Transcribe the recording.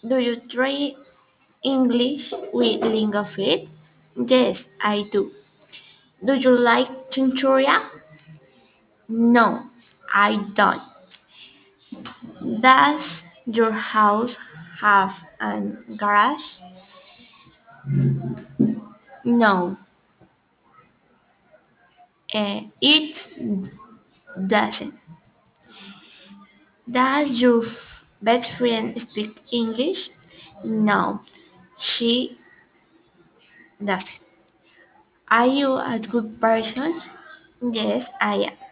Do you try English with Lingua Fit? Yes, I do. Do you like chinchurria? No, I don't. Does your house have a garage? No, it doesn't. Does your best friend speak English? No, she doesn't. Are you a good person? Yes, I am.